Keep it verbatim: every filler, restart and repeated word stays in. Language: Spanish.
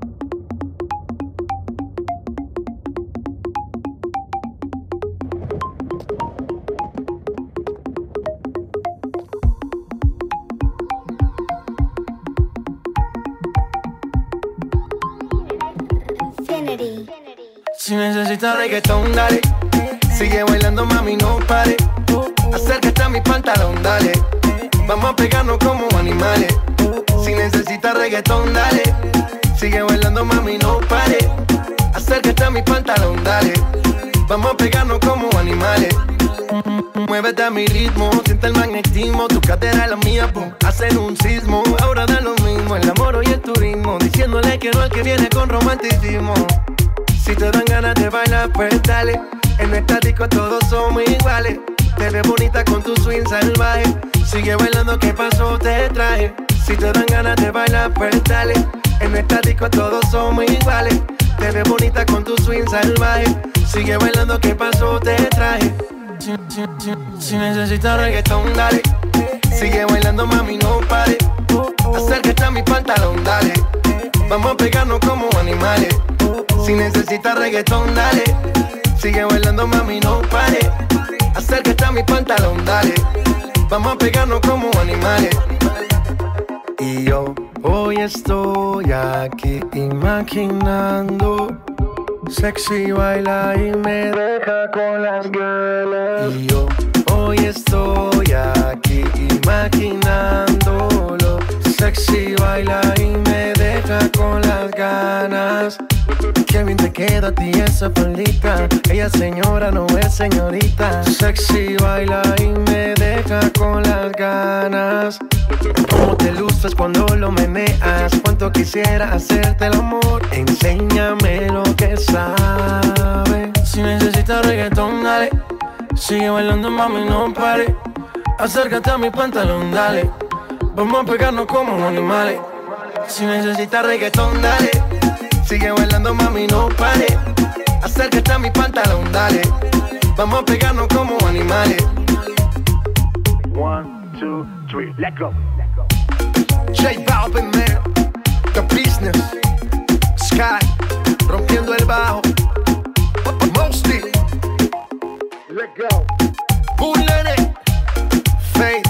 Si necesitas reggaetón, dale. Sigue bailando, mami, no pare. Acércate a mi pantalón, dale. Vamos a pegarnos como animales. Si necesitas reggaetón, dale. Sigue bailando, mami, no pare. Acércate a mi pantalón, dale. Vamos a pegarnos como animales. Muévete a mi ritmo, siente el magnetismo. Tu cadera es la mía, pum, hacen un sismo. Ahora da lo mismo, el amor y el turismo. Diciéndole que no al que viene con romanticismo. Si te dan ganas de bailar, pues dale. En nuestra disco todos somos iguales. Te ves bonita con tu swing salvaje. Sigue bailando, ¿qué pasó? Te traje. Si te dan ganas de bailar, pues dale. En nuestra disco todos somos iguales. Te ves bonita con tu swing salvaje. Sigue bailando, ¿qué pasó? Te traje. Si, si, si, si necesitas reggaetón, dale. Sigue bailando, mami, no pare. Acércate a mi pantalón, dale. Vamos a pegarnos como animales. Si necesitas reggaetón, dale. Sigue bailando, mami, no pare. Acércate a mi pantalón, dale. Vamos a pegarnos como animales. Y yo hoy estoy aquí imaginando. Sexy baila y me deja con las ganas. Y yo hoy estoy aquí imaginándolo. Sexy baila y me deja con las ganas. Qué bien te queda a ti esa faldita. Ella señora, no es señorita. Sexy baila y me deja con las ganas. Cómo te luces cuando lo meneas. Cuánto quisiera hacerte el amor. Enséñame lo que sabes. Si necesitas reggaetón, dale. Sigue bailando, mami, no pare. Acércate a mi pantalón, dale. Vamos a pegarnos como animales. Si necesitas reggaetón, dale. Sigue bailando, mami, no pare. Acércate a mi pantalón, dale. Vamos a pegarnos como animales. One, two, three, let go. J Balvin, man. The Business. Sky. Rompiendo el bajo. Mosty. Let go. Bullet. Faith.